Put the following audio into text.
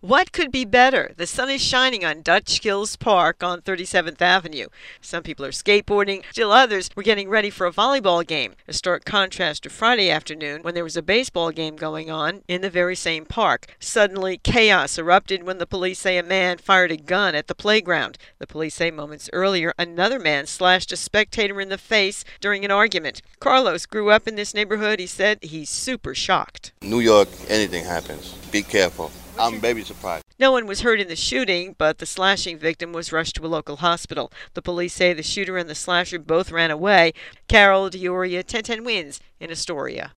What could be better? The sun is shining on Dutch Hills Park on 37th Avenue. Some people are skateboarding, still others were getting ready for a volleyball game. A stark contrast to Friday afternoon when there was a baseball game going on in the very same park. Suddenly, chaos erupted when the police say a man fired a gun at the playground. The police say moments earlier another man slashed a spectator in the face during an argument. Carlos grew up in this neighborhood. He said he's super shocked. New York, anything happens. Be careful. I'm baby surprised. No one was hurt in the shooting, but the slashing victim was rushed to a local hospital. The police say the shooter and the slasher both ran away. Carol D'Auria, 1010 Wins in Astoria.